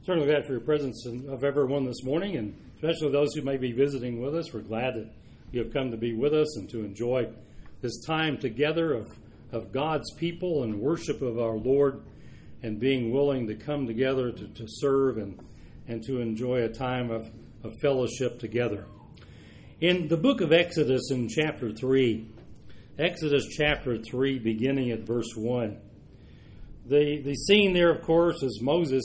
certainly glad for your presence of everyone this morning, and especially those who may be visiting with us. We're glad that you have come to be with us and to enjoy this time together of God's people and worship of our Lord, and being willing to come together to serve and to enjoy a time of fellowship together. In the book of Exodus in chapter 3, beginning at verse 1, the scene there, of course, is Moses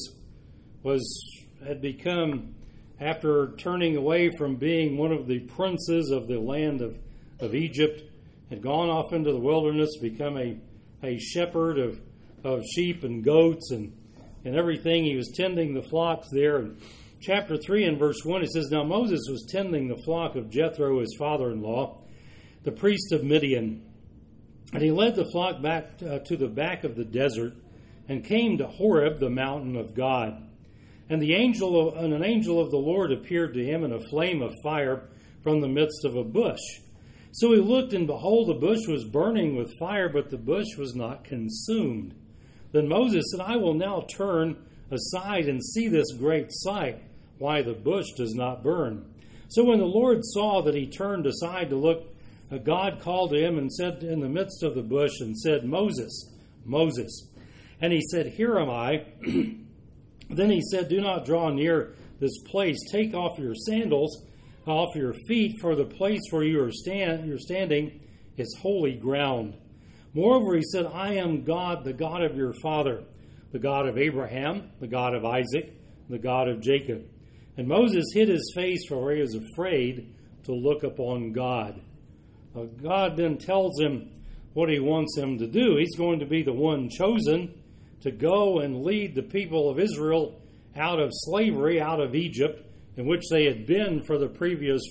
had become, after turning away from being one of the princes of the land of Egypt, had gone off into the wilderness, become a shepherd of sheep and goats and everything. He was tending the flocks there. In chapter 3 and verse 1, it says, "Now Moses was tending the flock of Jethro, his father-in-law, the priest of Midian. And he led the flock back to the back of the desert and came to Horeb, the mountain of God. And an angel of the Lord appeared to him in a flame of fire from the midst of a bush. So he looked, and behold, the bush was burning with fire, but the bush was not consumed. Then Moses said, I will now turn aside and see this great sight, why the bush does not burn. So when the Lord saw that he turned aside to look, God called to him and said in the midst of the bush and said, Moses, Moses. And he said, Here am I. Then he said, Do not draw near this place. Take off your sandals off your feet, for the place where you're standing is holy ground. Moreover, he said, I am God, the God of your father, the God of Abraham, the God of Isaac, the God of Jacob. And Moses hid his face, for he was afraid to look upon God." God then tells him what he wants him to do. He's going to be the one chosen to go and lead the people of Israel out of slavery, out of Egypt, in which they had been for the previous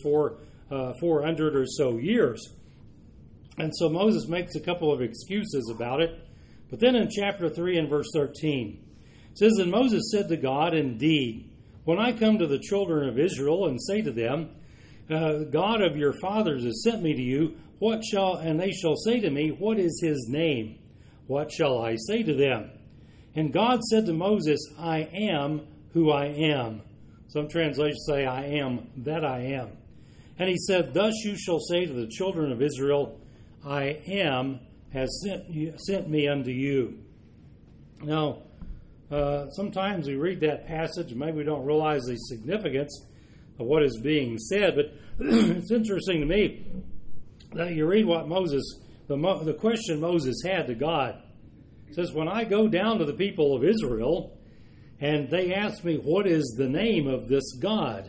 400 or so years. And so Moses makes a couple of excuses about it. But then in chapter 3 and verse 13, it says, And Moses said to God, Indeed, when I come to the children of Israel and say to them, God of your fathers has sent me to you, and they shall say to me, What is his name? What shall I say to them? And God said to Moses, I am who I am. Some translations say, I am that I am. And he said, Thus you shall say to the children of Israel, I am has sent me unto you. Now, sometimes we read that passage, and maybe we don't realize the significance of what is being said, but it's interesting to me that you read what the question Moses had to God. It says, when I go down to the people of Israel and they ask me, what is the name of this God?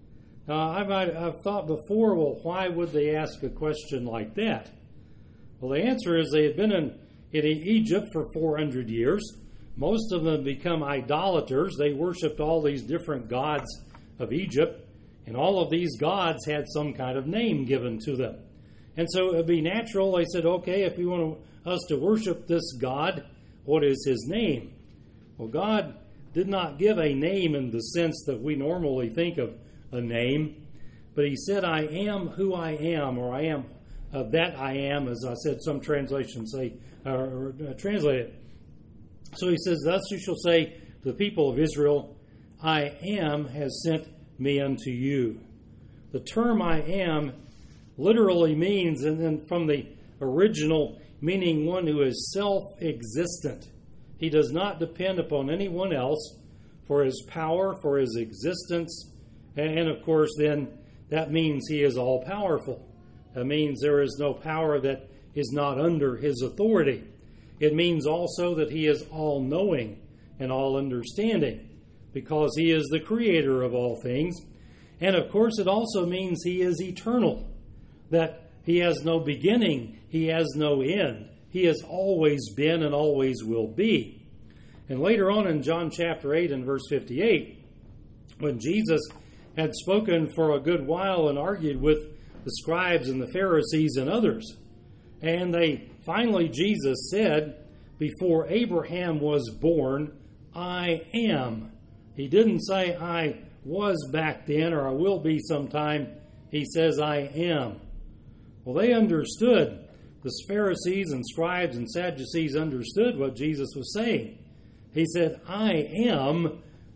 I've thought before, well, why would they ask a question like that? Well, the answer is they had been in Egypt for 400 years. Most of them had become idolaters. They worshipped all these different gods of Egypt, and all of these gods had some kind of name given to them. And so it would be natural, they said, okay, if you want us to worship this God, what is his name? Well, God did not give a name in the sense that we normally think of a name, but he said, I am who I am, or I am that I am, as I said, some translations say, or translate it. So he says, Thus you shall say to the people of Israel, I am has sent me unto you. The term I am literally means, and then from the original, meaning one who is self-existent. He does not depend upon anyone else for his power, for his existence, and of course then that means he is all-powerful. That means there is no power that is not under his authority. It means also that he is all-knowing and all-understanding, because he is the creator of all things. And of course it also means he is eternal, that he has no beginning, he has no end. He has always been and always will be. And later on in John chapter 8 and verse 58, when Jesus had spoken for a good while and argued with the scribes and the Pharisees and others, and finally Jesus said, before Abraham was born, I am. He didn't say I was back then or I will be sometime. He says I am. Well, they understood. The Pharisees and scribes and Sadducees understood what Jesus was saying. He said, I am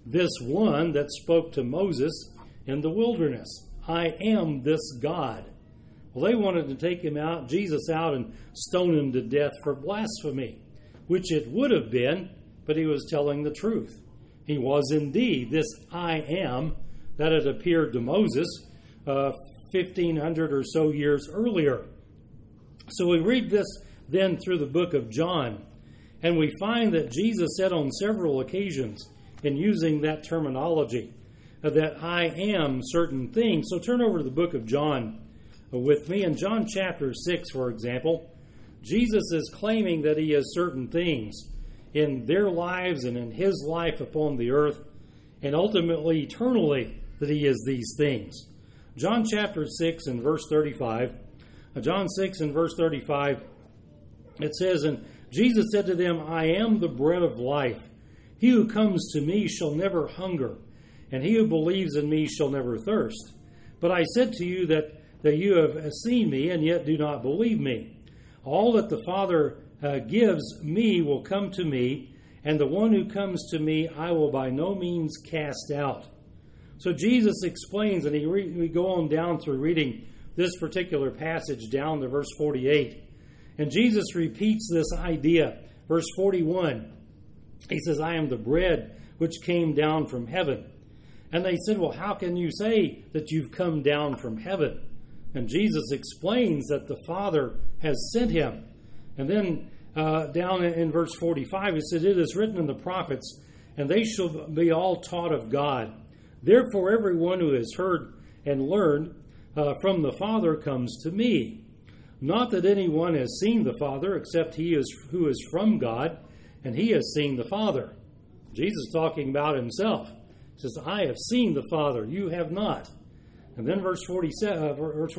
this one that spoke to Moses in the wilderness. I am this God. Well, they wanted to take Jesus out and stone him to death for blasphemy, which it would have been, but he was telling the truth. He was indeed this I am that had appeared to Moses 1,500 or so years earlier. So we read this then through the book of John, and we find that Jesus said on several occasions in using that terminology that I am certain things. So turn over to the book of John with me. In John chapter 6, for example, Jesus is claiming that he is certain things in their lives and in his life upon the earth, and ultimately, eternally, that he is these things. John chapter 6 and verse 35. John 6 and verse 35, it says, And Jesus said to them, I am the bread of life. He who comes to me shall never hunger, and he who believes in me shall never thirst. But I said to you that you have seen me, and yet do not believe me. All that the Father gives me will come to me, and the one who comes to me I will by no means cast out. So Jesus explains, and we go on down through reading this particular passage down to verse 48. And Jesus repeats this idea. Verse 41, he says, I am the bread which came down from heaven. And they said, well, how can you say that you've come down from heaven? And Jesus explains that the Father has sent him. And then down in verse 45, it says, It is written in the prophets, and they shall be all taught of God. Therefore, everyone who has heard and learned from the Father comes to me. Not that anyone has seen the Father, except he who is from God, and he has seen the Father. Jesus talking about himself. He says, I have seen the Father, you have not. And then verse 47,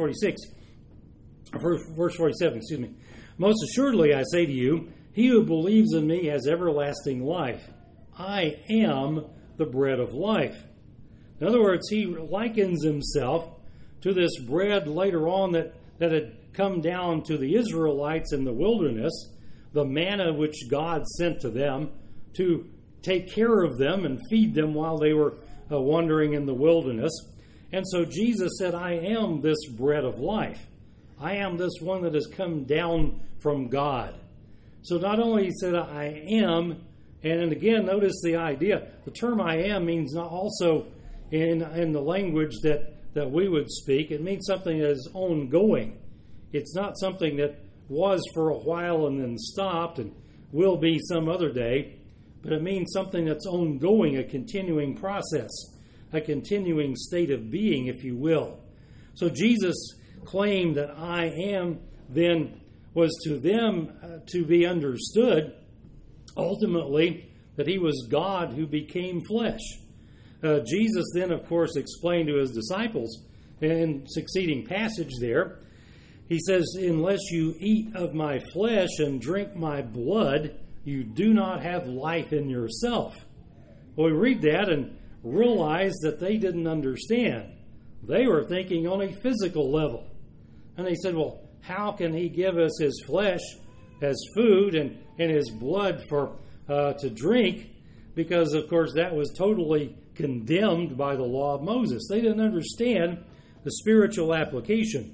Most assuredly I say to you, he who believes in me has everlasting life. I am the bread of life. In other words, he likens himself to this bread later on that had come down to the Israelites in the wilderness, the manna which God sent to them to take care of them and feed them while they were wandering in the wilderness. And so Jesus said, I am this bread of life. I am this one that has come down from God. So not only he said, I am, and again, notice the idea. The term I am means not also in the language that we would speak. It means something that is ongoing. It's not something that was for a while and then stopped and will be some other day, but it means something that's ongoing, a continuing process, a continuing state of being, if you will. So Jesus claimed that I am then was to them to be understood ultimately that he was God who became flesh. Jesus then, of course, explained to his disciples in succeeding passage there, he says, unless you eat of my flesh and drink my blood, you do not have life in yourself. Well, we read that and realize that they didn't understand. They were thinking on a physical level. And they said, well, how can he give us his flesh as food and his blood to drink? Because, of course, that was totally condemned by the law of Moses. They didn't understand the spiritual application.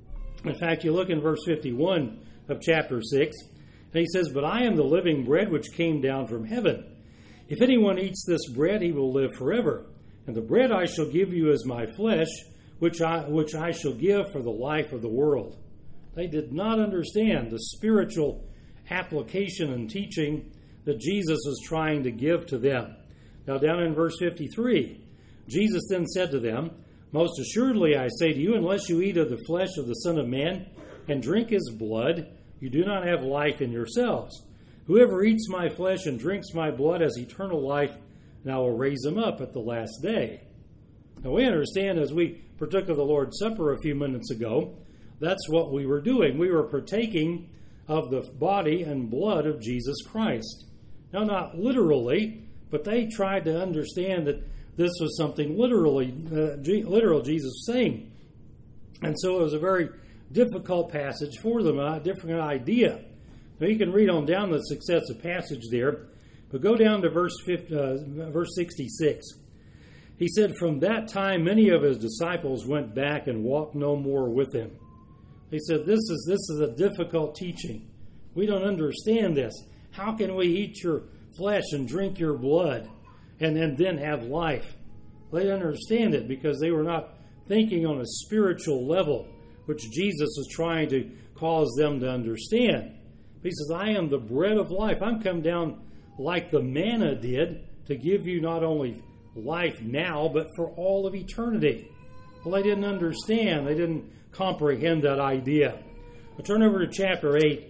In fact, you look in verse 51 of chapter 6, and he says, But I am the living bread which came down from heaven. If anyone eats this bread, he will live forever. And the bread I shall give you is my flesh, which I shall give for the life of the world. They did not understand the spiritual application and teaching that Jesus was trying to give to them. Now down in verse 53, Jesus then said to them, Most assuredly I say to you, unless you eat of the flesh of the Son of Man and drink his blood, you do not have life in yourselves. Whoever eats my flesh and drinks my blood has eternal life, and I will raise him up at the last day. Now we understand, as we partook of the Lord's Supper a few minutes ago, that's what we were doing. We were partaking of the body and blood of Jesus Christ. Now, not literally, but they tried to understand that this was something literal Jesus was saying. And so it was a very difficult passage for them, a different idea. Now you can read on down the successive passage there But go down to verse 66. He said, "From that time many of his disciples went back and walked no more with him." He said, this is a difficult teaching. We don't understand this. How can we eat your flesh and drink your blood and then have life? They didn't understand it because they were not thinking on a spiritual level, which Jesus was trying to cause them to understand. He says, "I am the bread of life. I'm come down like the manna did to give you not only life now, but for all of eternity." Well, they didn't understand. They didn't comprehend that idea. But turn over to chapter 8,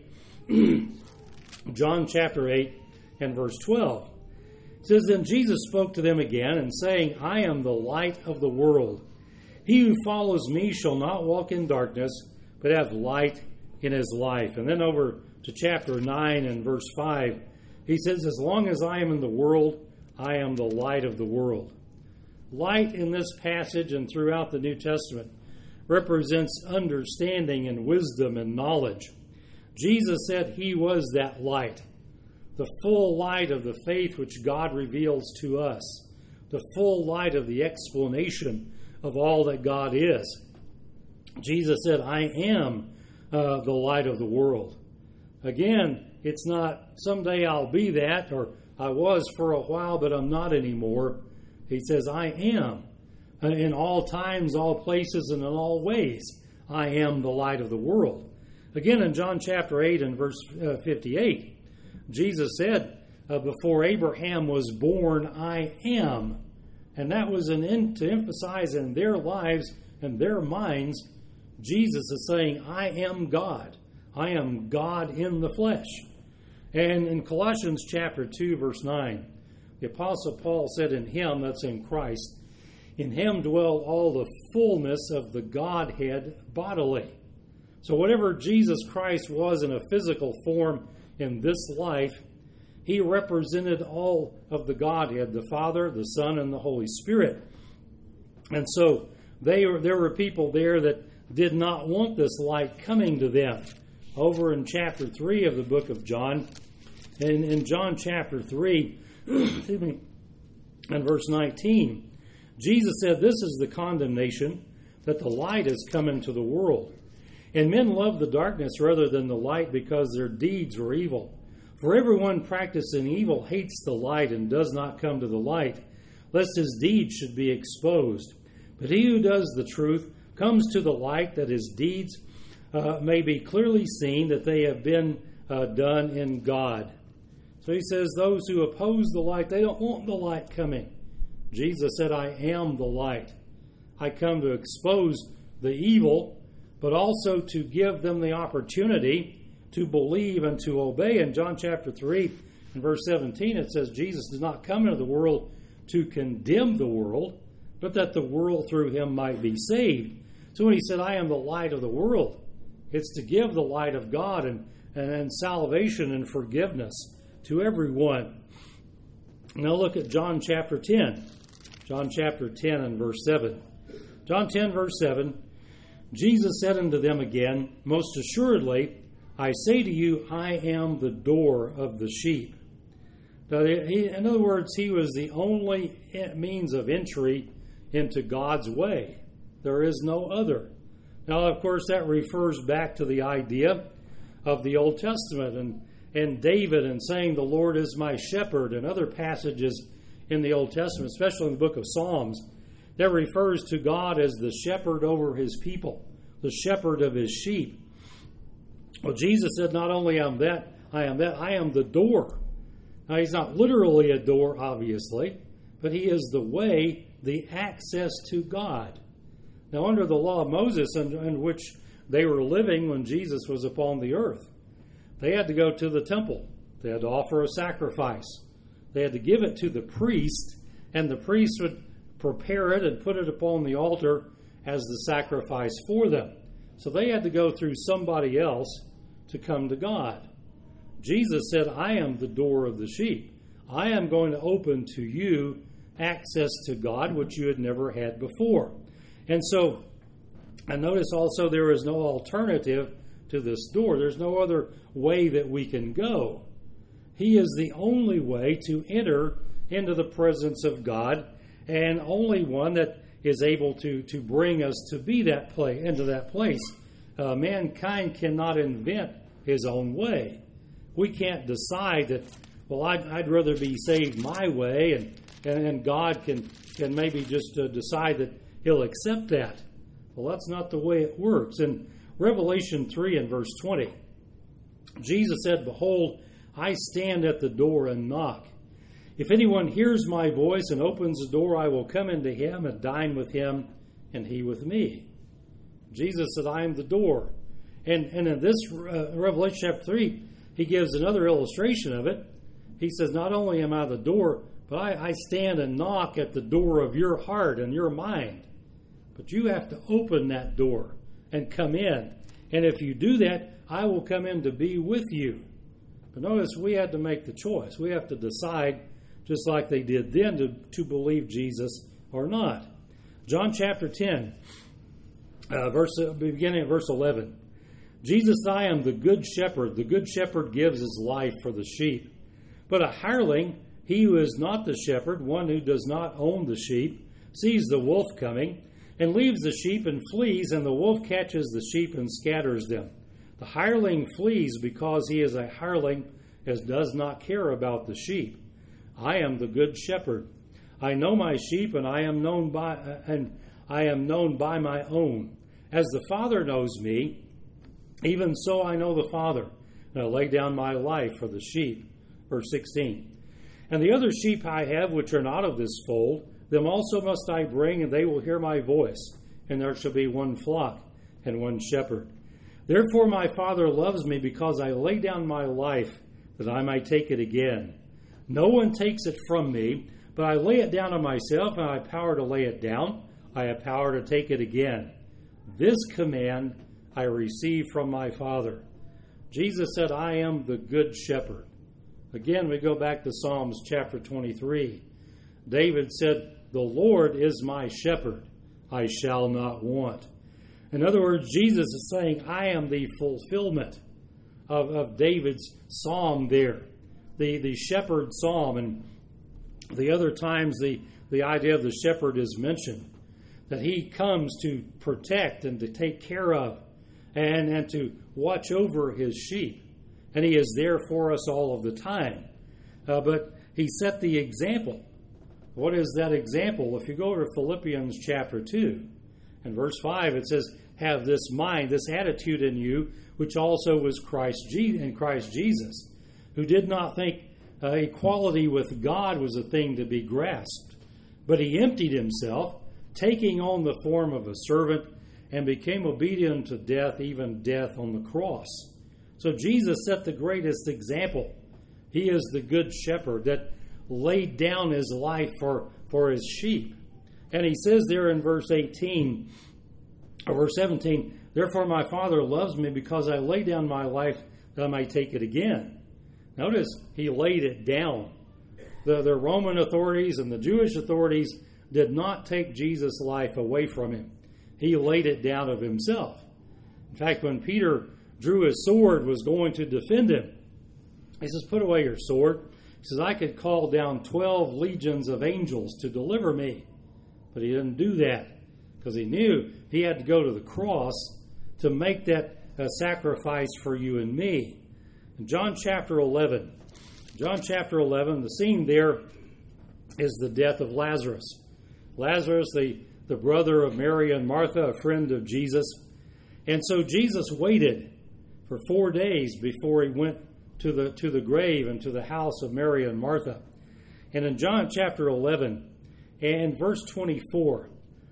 John chapter 8 and verse 12. It says, "Then Jesus spoke to them again, and saying, I am the light of the world. He who follows me shall not walk in darkness, but have light in his life." And then over to chapter 9 and verse 5, he says, "As long as I am in the world, I am the light of the world." Light in this passage and throughout the New Testament represents understanding and wisdom and knowledge. Jesus said he was that light, the full light of the faith which God reveals to us, the full light of the explanation of all that God is. Jesus said, "I am the light of the world." Again, it's not someday I'll be that, or I was for a while, but I'm not anymore. He says, "I am. In all times, all places, and in all ways, I am the light of the world." Again, in John chapter 8 and verse 58, Jesus said, "Before Abraham was born, I am." And that was to emphasize in their lives and their minds, Jesus is saying, "I am God. I am God in the flesh." And in Colossians chapter 2, verse 9, the Apostle Paul said, "In him," that's in Christ, "in him dwell all the fullness of the Godhead bodily." So whatever Jesus Christ was in a physical form in this life, he represented all of the Godhead, the Father, the Son, and the Holy Spirit. And so there were people there that did not want this light coming to them. Over in chapter 3 of the book of John, and in John chapter 3, and verse 19, Jesus said, "This is the condemnation, that the light is come into the world. And men love the darkness rather than the light, because their deeds were evil. For everyone practicing evil hates the light and does not come to the light, lest his deeds should be exposed. But he who does the truth comes to the light, that his deeds may be clearly seen, that they have been done in God." So he says those who oppose the light, they don't want the light coming. Jesus said, "I am the light." I come to expose the evil, but also to give them the opportunity to believe and to obey. In John chapter 3 and verse 17, it says, Jesus did not come into the world to condemn the world, but that the world through him might be saved. So when he said, "I am the light of the world," it's to give the light of God and salvation and forgiveness to everyone. Now look at John chapter 10. John chapter 10 and verse 7. John 10 verse 7, Jesus said unto them again, "Most assuredly, I say to you, I am the door of the sheep." Now, in other words, he was the only means of entry into God's way. There is no other. Now, of course, that refers back to the idea of the Old Testament and David and saying, "The Lord is my shepherd," and other passages in the Old Testament, especially in the book of Psalms, that refers to God as the shepherd over his people, the shepherd of his sheep. Well, Jesus said, "Not only am that, I am the door." Now, he's not literally a door, obviously, but he is the way, the access to God. Now, under the law of Moses, in which they were living when Jesus was upon the earth, they had to go to the temple. They had to offer a sacrifice. They had to give it to the priest, and the priest would prepare it and put it upon the altar as the sacrifice for them. So they had to go through somebody else to come to God. Jesus said, "I am the door of the sheep. I am going to open to you access to God, which you had never had before." And so, and notice also there is no alternative to this door. There's no other way that we can go. He is the only way to enter into the presence of God, and only one that is able to bring us to be into that place. Mankind cannot invent his own way. We can't decide that, well, I'd rather be saved my way, and God can maybe just decide that he'll accept that. Well, that's not the way it works. In Revelation 3 and verse 20, Jesus said, "Behold, I stand at the door and knock. If anyone hears my voice and opens the door, I will come into him and dine with him, and he with me." Jesus said, "I am the door." And in this Revelation chapter 3, he gives another illustration of it. He says, not only am I the door, but I stand and knock at the door of your heart and your mind. But you have to open that door and come in. And if you do that, I will come in to be with you. But notice, we had to make the choice. We have to decide, just like they did then, to believe Jesus or not. John chapter 10, beginning at verse 11. Jesus, I am the good shepherd. The good shepherd gives his life for the sheep. But a hireling, he who is not the shepherd, one who does not own the sheep, sees the wolf coming, and leaves the sheep and flees, and the wolf catches the sheep and scatters them. The hireling flees because he is a hireling, as does not care about the sheep. I am the good shepherd. I know my sheep, and I am known by my own. As the Father knows me, even so I know the Father, and I lay down my life for the sheep. Verse 16. And the other sheep I have, which are not of this fold, them also must I bring, and they will hear my voice, and there shall be one flock and one shepherd. Therefore my Father loves me, because I lay down my life, that I might take it again. No one takes it from me, but I lay it down of myself, and I have power to lay it down. I have power to take it again. This command I received from my Father. Jesus said, I am the good shepherd. Again, we go back to Psalms chapter 23. David said, the Lord is my shepherd. I shall not want. In other words, Jesus is saying, I am the fulfillment of David's psalm there. The shepherd psalm. And the other times the idea of the shepherd is mentioned. That he comes to protect and to take care of and to watch over his sheep. And he is there for us all of the time. But he set the example. What is that example? If you go to Philippians chapter 2 and verse 5, it says, have this mind, this attitude in you, which also was in Christ Jesus, who did not think equality with God was a thing to be grasped. But he emptied himself, taking on the form of a servant, and became obedient to death, even death on the cross. So Jesus set the greatest example. He is the good shepherd that laid down his life for his sheep. And he says there in verse 17, therefore my Father loves me, because I lay down my life that I might take it again. Notice, he laid it down. The Roman authorities and the Jewish authorities did not take Jesus' life away from him. He laid it down of himself. In fact, when Peter drew his sword, was going to defend him, he says, put away your sword. He says, I could call down 12 legions of angels to deliver me. But he didn't do that, because he knew he had to go to the cross to make that sacrifice for you and me. In John chapter 11, the scene there is the death of Lazarus. Lazarus, the brother of Mary and Martha, a friend of Jesus. And so Jesus waited for 4 days before he went to the grave and to the house of Mary and Martha. And in John chapter 11 and verse 24,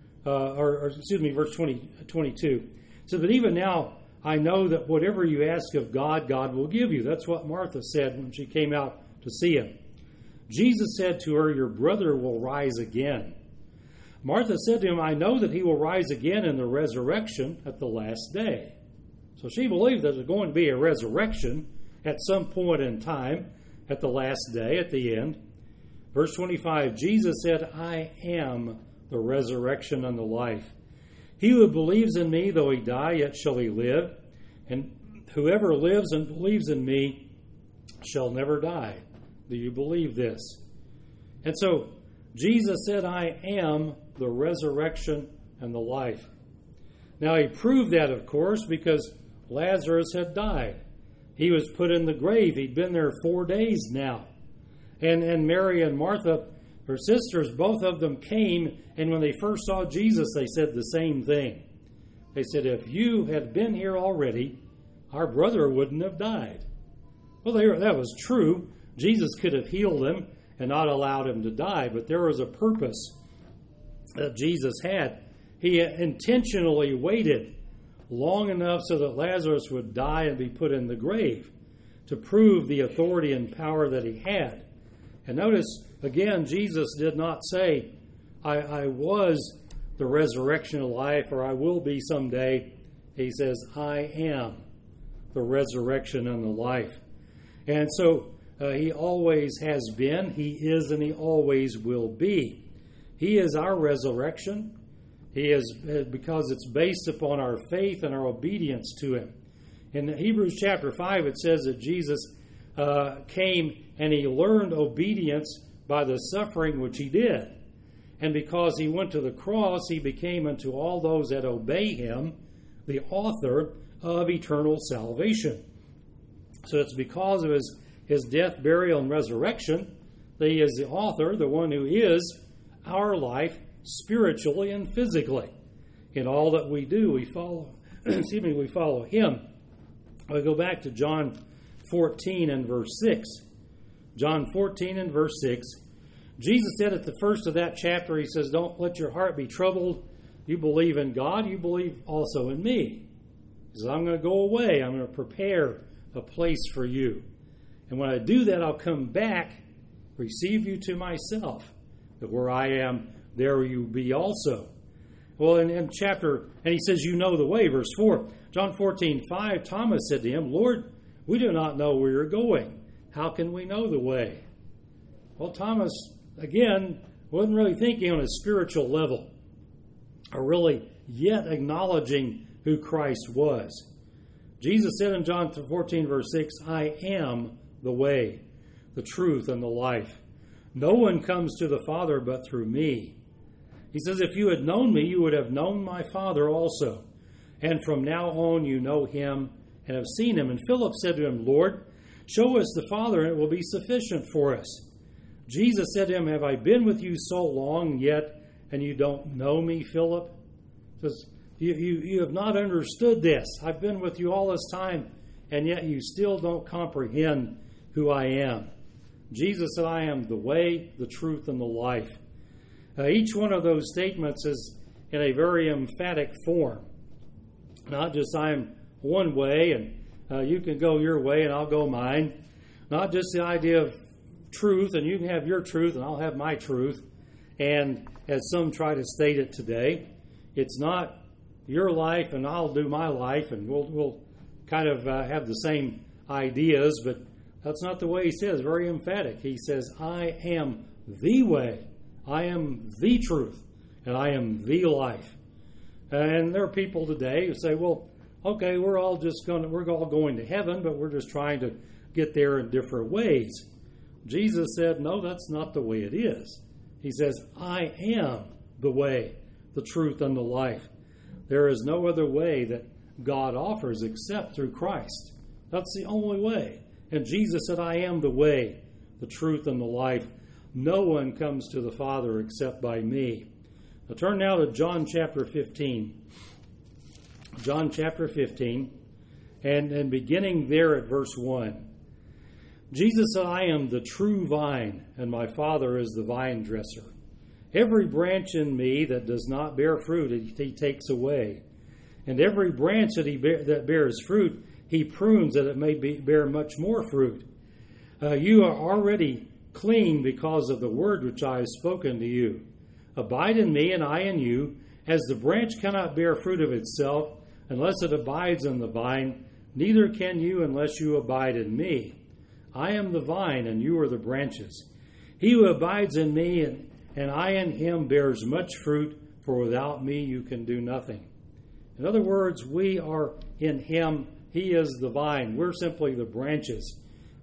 verse 22, so that even now I know that whatever you ask of God, God will give you. That's what Martha said when she came out to see him. Jesus said to her, your brother will rise again. Martha said to him, I know that he will rise again in the resurrection at the last day. So she believed that there's going to be a resurrection at some point in time, at the last day, at the end. Verse 25, Jesus said, I am the resurrection and the life. He who believes in me, though he die, yet shall he live. And whoever lives and believes in me shall never die. Do you believe this? And so Jesus said, I am the resurrection and the life. Now he proved that, of course, because Lazarus had died. He was put in the grave. He'd been there 4 days now. And Mary and Martha, her sisters, both of them came, and when they first saw Jesus, they said the same thing. They said, if you had been here already, our brother wouldn't have died. Well, that was true. Jesus could have healed him and not allowed him to die, but there was a purpose that Jesus had. He intentionally waited long enough so that Lazarus would die and be put in the grave to prove the authority and power that he had. And notice, again, Jesus did not say, I was the resurrection of life, or I will be someday. He says, I am the resurrection and the life. And so he always has been, he is, and he always will be. He is our resurrection. He is, because it's based upon our faith and our obedience to him. In Hebrews chapter 5, it says that Jesus came and he learned obedience by the suffering which he did. And because he went to the cross, he became unto all those that obey him the author of eternal salvation. So it's because of his death, burial, and resurrection that he is the author, the one who is our life spiritually and physically. In all that we do, we follow we follow him. We go back to John 14 and verse 6. John 14 and verse 6. Jesus said at the first of that chapter, he says, don't let your heart be troubled. You believe in God, you believe also in me. He says, I'm going to go away. I'm going to prepare a place for you. And when I do that, I'll come back, receive you to myself. That where I am, there you be also. Well, in chapter, and he says, you know the way, verse 4. John 14:5, Thomas said to him, Lord, we do not know where you're going. How can we know the way? Well, Thomas, again, wasn't really thinking on a spiritual level, or really yet acknowledging who Christ was. Jesus said in John 14, verse 6, I am the way, the truth, and the life. No one comes to the Father but through me. He says, if you had known me, you would have known my Father also. And from now on you know him and have seen him. And Philip said to him, Lord, show us the Father, and it will be sufficient for us. Jesus said to him, have I been with you so long yet, and you don't know me, Philip? He says, you have not understood this. I've been with you all this time, and yet you still don't comprehend who I am. Jesus said, I am the way, the truth, and the life. Each one of those statements is in a very emphatic form. Not just I am one way, and you can go your way, and I'll go mine. Not just the idea of truth, and you can have your truth, and I'll have my truth. And as some try to state it today, it's not your life, and I'll do my life, and we'll kind of have the same ideas, but that's not the way he says. Very emphatic. He says, I am the way, I am the truth, and I am the life. And there are people today who say, well, okay, we're all going to heaven, but we're just trying to get there in different ways. Jesus said, no, that's not the way it is. He says, I am the way, the truth, and the life. There is no other way that God offers except through Christ. That's the only way. And Jesus said, I am the way, the truth, and the life. No one comes to the Father except by me. Now turn now to John chapter 15. John chapter 15, and beginning there at verse 1. Jesus said, I am the true vine, and my Father is the vine dresser. Every branch in me that does not bear fruit, he takes away. And every branch that bears fruit, he prunes that it may bear much more fruit. You are already clean because of the word which I have spoken to you. Abide in me, and I in you. As the branch cannot bear fruit of itself unless it abides in the vine, neither can you unless you abide in me. I am the vine, and you are the branches. He who abides in me and I in him bears much fruit, for without me you can do nothing. In other words, we are in him. He is the vine. We're simply the branches.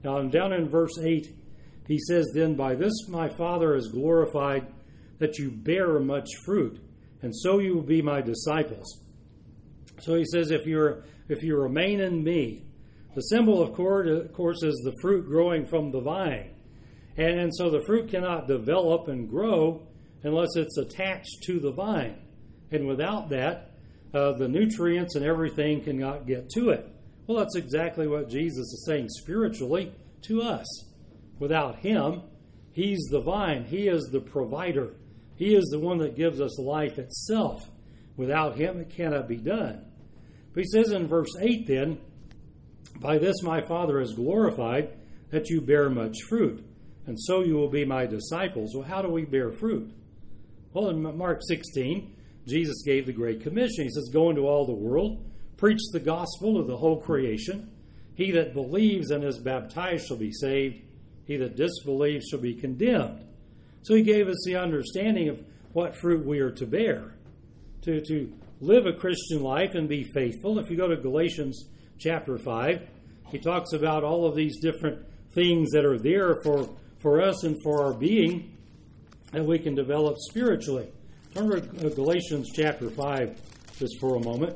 Now, down in verse 8, he says, "Then by this my Father is glorified, that you bear much fruit, and so you will be my disciples." So he says, if you remain in me, the symbol, of course, is the fruit growing from the vine. And so the fruit cannot develop and grow unless it's attached to the vine. And without that, the nutrients and everything cannot get to it. Well, that's exactly what Jesus is saying spiritually to us. Without him, he's the vine. He is the provider. He is the one that gives us life itself. Without him, it cannot be done. But he says in verse 8 then, "By this my Father is glorified, that you bear much fruit, and so you will be my disciples." Well, how do we bear fruit? Well, in Mark 16, Jesus gave the Great Commission. He says, "Go into all the world, preach the gospel to the whole creation. He that believes and is baptized shall be saved. He that disbelieves shall be condemned." So he gave us the understanding of what fruit we are to bear. To live a Christian life and be faithful. If you go to Galatians chapter 5, he talks about all of these different things that are there for us and for our being that we can develop spiritually. Turn to Galatians chapter 5 just for a moment.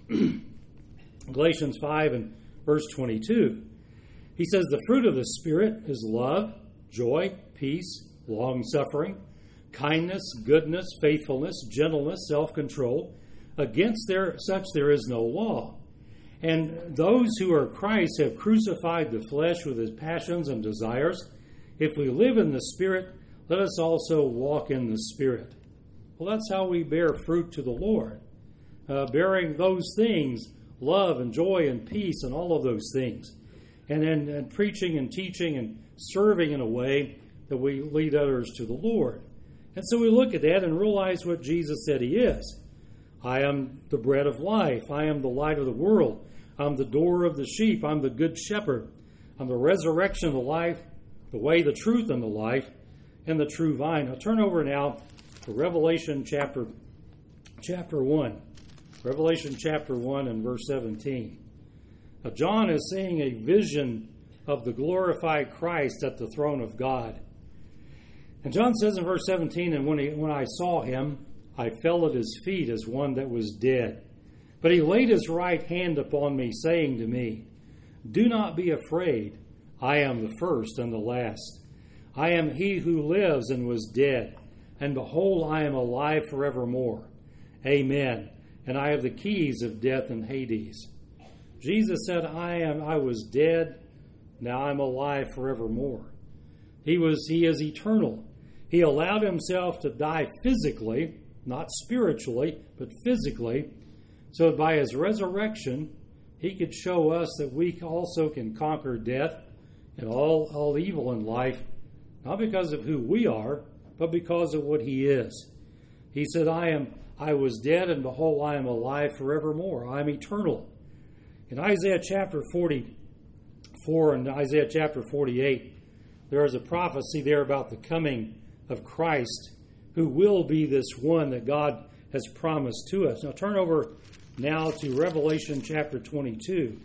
Galatians 5 and verse 22. He says, "The fruit of the Spirit is love, joy, peace, long-suffering, kindness, goodness, faithfulness, gentleness, self-control. Against such there is no law. And those who are Christ have crucified the flesh with its passions and desires. If we live in the Spirit, let us also walk in the Spirit." Well, that's how we bear fruit to the Lord. Bearing those things, love and joy and peace and all of those things. And then preaching and teaching and serving in a way that we lead others to the Lord. And so we look at that and realize what Jesus said he is. "I am the bread of life. I am the light of the world. I'm the door of the sheep. I'm the good shepherd. I'm the resurrection of the life, the way, the truth, and the life, and the true vine." I'll turn over now to Revelation chapter 1. Revelation chapter 1 and verse 17. Now, John is seeing a vision of the glorified Christ at the throne of God. And John says in verse 17, "And when I saw him, I fell at his feet as one that was dead. But he laid his right hand upon me, saying to me, 'Do not be afraid. I am the first and the last. I am he who lives and was dead. And behold, I am alive forevermore. Amen. And I have the keys of death and Hades.'" Jesus said, I was dead. Now I'm alive forevermore. He is eternal. He allowed himself to die physically, not spiritually, but physically, so that by his resurrection, he could show us that we also can conquer death and all evil in life, not because of who we are, but because of what he is. He said, I was dead, and behold, I am alive forevermore. I am eternal. In Isaiah chapter 44 and Isaiah chapter 48, there is a prophecy there about the coming of Christ, who will be this one that God has promised to us. Now turn over now to Revelation chapter 22.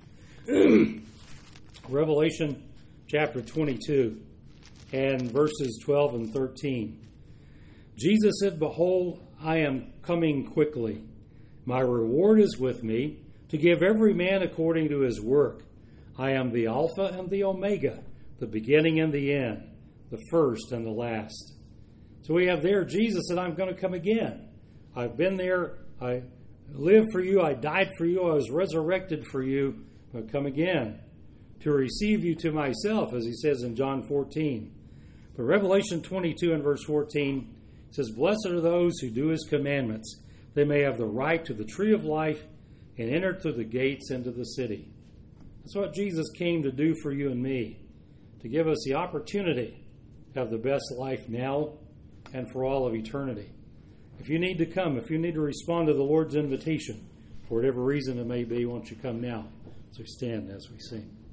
Revelation chapter 22 and verses 12 and 13. Jesus said, "Behold, I am coming quickly. My reward is with me, to give every man according to his work. I am the Alpha and the Omega, the beginning and the end, the first and the last." So we have there, Jesus said, "I'm going to come again. I've been there. I lived for you. I died for you. I was resurrected for you. I'll come again to receive you to myself," as he says in John 14. But Revelation 22 and verse 14 says, "Blessed are those who do his commandments. They may have the right to the tree of life and enter through the gates into the city." That's what Jesus came to do for you and me, to give us the opportunity to have the best life now and for all of eternity. If you need to come, if you need to respond to the Lord's invitation, for whatever reason it may be, won't you come now? So stand as we sing.